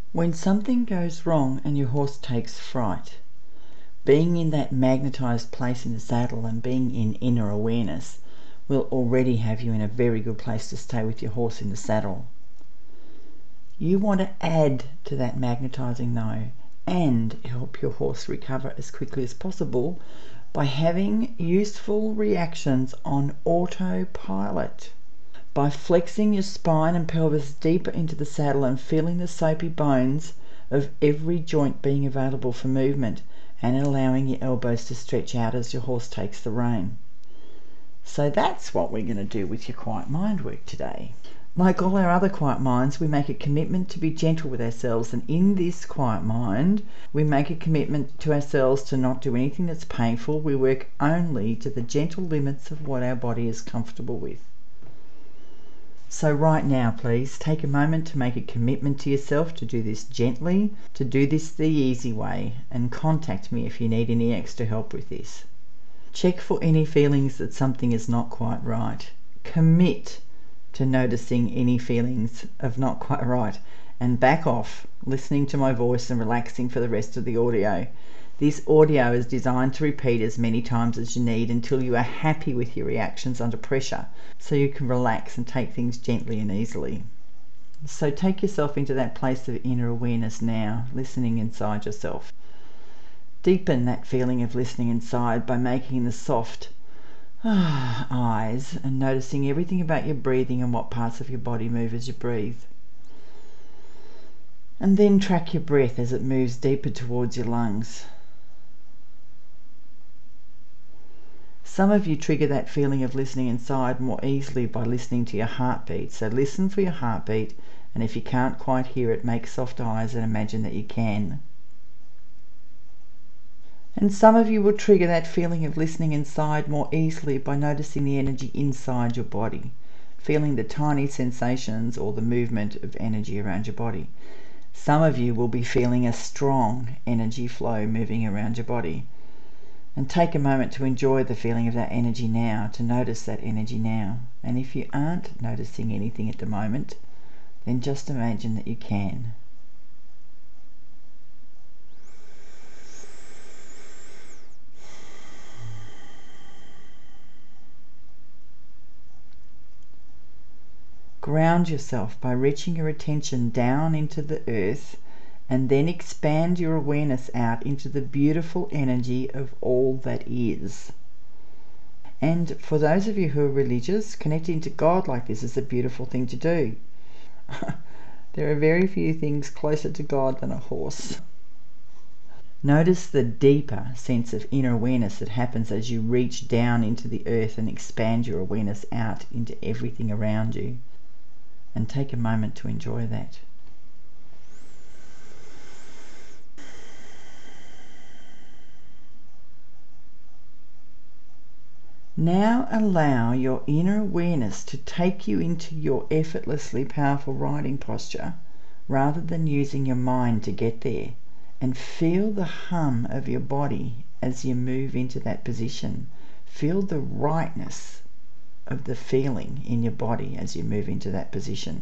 When something goes wrong and your horse takes fright, being in that magnetized place in the saddle and being in inner awareness will already have you in a very good place to stay with your horse in the saddle. You want to add to that magnetizing though and help your horse recover as quickly as possible by having useful reactions on autopilot. By flexing your spine and pelvis deeper into the saddle and feeling the soapy bones of every joint being available for movement and allowing your elbows to stretch out as your horse takes the rein. So that's what we're going to do with your quiet mind work today. Like all our other quiet minds, we make a commitment to be gentle with ourselves, and in this quiet mind, we make a commitment to ourselves to not do anything that's painful. We work only to the gentle limits of what our body is comfortable with. So right now, please, take a moment to make a commitment to yourself to do this gently, to do this the easy way, and contact me if you need any extra help with this. Check for any feelings that something is not quite right. Commit to noticing any feelings of not quite right, and back off listening to my voice and relaxing for the rest of the audio. This audio is designed to repeat as many times as you need until you are happy with your reactions under pressure, so you can relax and take things gently and easily. So take yourself into that place of inner awareness now, listening inside yourself. Deepen that feeling of listening inside by making the soft eyes and noticing everything about your breathing and what parts of your body move as you breathe. And then track your breath as it moves deeper towards your lungs. Some of you trigger that feeling of listening inside more easily by listening to your heartbeat. So listen for your heartbeat, and if you can't quite hear it, make soft eyes and imagine that you can. And some of you will trigger that feeling of listening inside more easily by noticing the energy inside your body, feeling the tiny sensations or the movement of energy around your body. Some of you will be feeling a strong energy flow moving around your body. And take a moment to enjoy the feeling of that energy now, to notice that energy now. And if you aren't noticing anything at the moment, then just imagine that you can. Ground yourself by reaching your attention down into the earth, and then expand your awareness out into the beautiful energy of all that is. And for those of you who are religious, connecting to God like this is a beautiful thing to do. There are very few things closer to God than a horse. Notice the deeper sense of inner awareness that happens as you reach down into the earth and expand your awareness out into everything around you. And take a moment to enjoy that. Now allow your inner awareness to take you into your effortlessly powerful riding posture rather than using your mind to get there, and feel the hum of your body as you move into that position. Feel the rightness of the feeling in your body as you move into that position.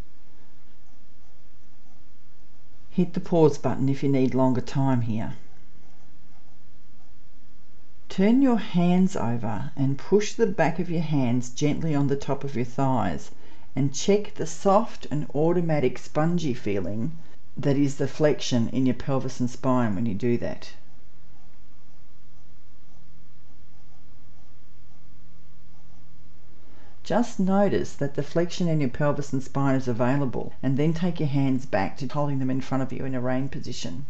Hit the pause button if you need longer time here. Turn your hands over and push the back of your hands gently on the top of your thighs, and check the soft and automatic spongy feeling that is the flexion in your pelvis and spine when you do that. Just notice that the flexion in your pelvis and spine is available, and then take your hands back to holding them in front of you in a rein position.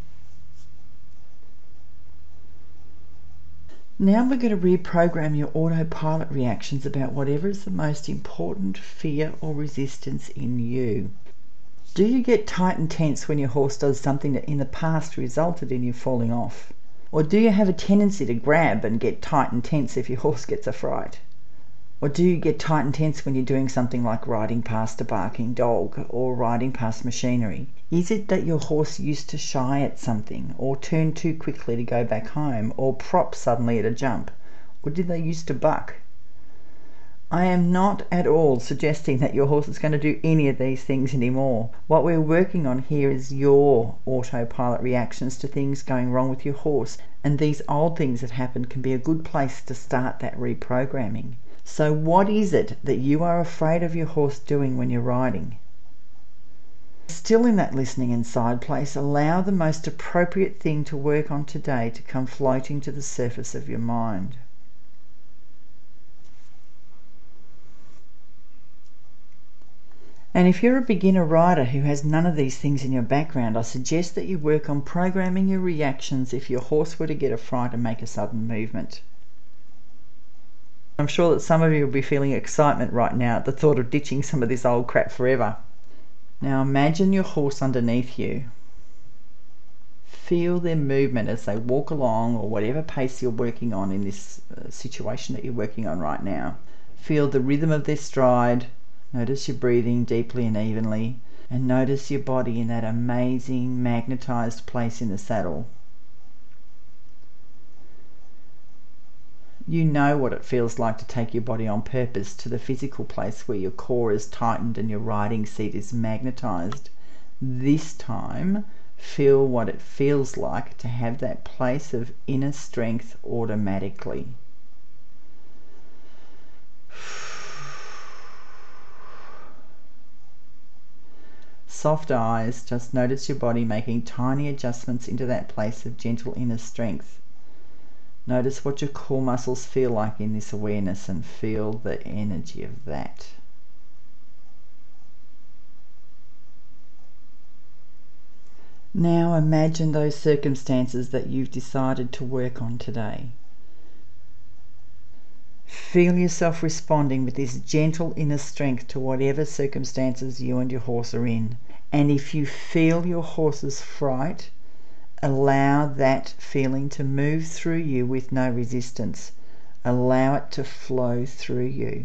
Now we're going to reprogram your autopilot reactions about whatever is the most important fear or resistance in you. Do you get tight and tense when your horse does something that in the past resulted in you falling off? Or do you have a tendency to grab and get tight and tense if your horse gets a fright? Or do you get tight and tense when you're doing something like riding past a barking dog or riding past machinery? Is it that your horse used to shy at something, or turn too quickly to go back home, or prop suddenly at a jump? Or did they used to buck? I am not at all suggesting that your horse is going to do any of these things anymore. What we're working on here is your autopilot reactions to things going wrong with your horse, and these old things that happened can be a good place to start that reprogramming. So what is it that you are afraid of your horse doing when you're riding? Still in that listening inside place, allow the most appropriate thing to work on today to come floating to the surface of your mind. And if you're a beginner rider who has none of these things in your background, I suggest that you work on programming your reactions if your horse were to get a fright and make a sudden movement. I'm sure that some of you will be feeling excitement right now at the thought of ditching some of this old crap forever. Now imagine your horse underneath you. Feel their movement as they walk along, or whatever pace you're working on in this situation that you're working on right now. Feel the rhythm of their stride. Notice your breathing deeply and evenly, and notice your body in that amazing magnetized place in the saddle. You know what it feels like to take your body on purpose to the physical place where your core is tightened and your riding seat is magnetized. This time, feel what it feels like to have that place of inner strength automatically. Soft eyes, just notice your body making tiny adjustments into that place of gentle inner strength. Notice what your core muscles feel like in this awareness and feel the energy of that. Now imagine those circumstances that you've decided to work on today. Feel yourself responding with this gentle inner strength to whatever circumstances you and your horse are in. And if you feel your horse's fright, allow that feeling to move through you with no resistance. Allow it to flow through you.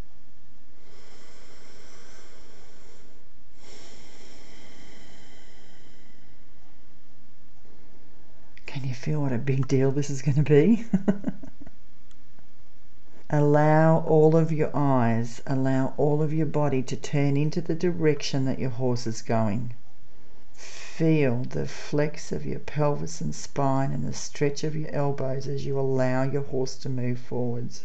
Can you feel what a big deal this is going to be? Allow all of your eyes, allow all of your body to turn into the direction that your horse is going. Feel the flex of your pelvis and spine and the stretch of your elbows as you allow your horse to move forwards.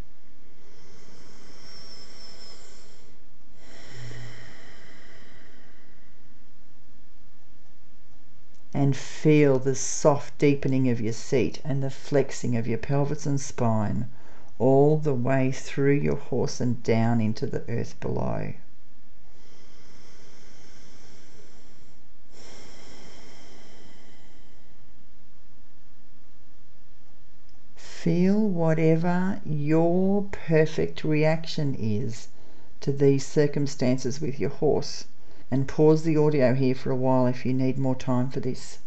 And feel the soft deepening of your seat and the flexing of your pelvis and spine all the way through your horse and down into the earth below. Feel whatever your perfect reaction is to these circumstances with your horse, and pause the audio here for a while if you need more time for this.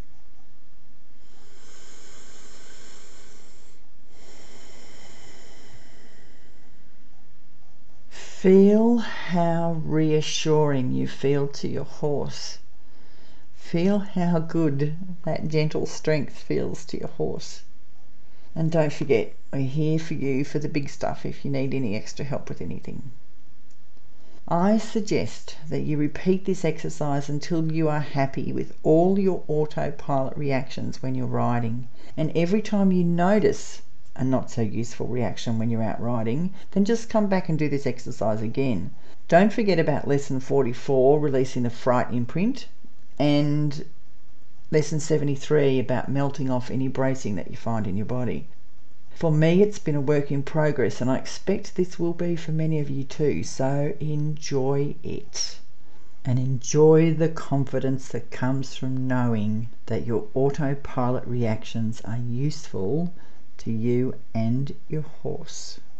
Feel how reassuring you feel to your horse. Feel how good that gentle strength feels to your horse. And don't forget, we're here for you for the big stuff if you need any extra help with anything. I suggest that you repeat this exercise until you are happy with all your autopilot reactions when you're riding. And every time you notice a not so useful reaction when you're out riding, then just come back and do this exercise again. Don't forget about lesson 44, releasing the fright imprint, and lesson 73 about melting off any bracing that you find in your body. For me, it's been a work in progress, and I expect this will be for many of you too, so enjoy it. And enjoy the confidence that comes from knowing that your autopilot reactions are useful to you and your horse.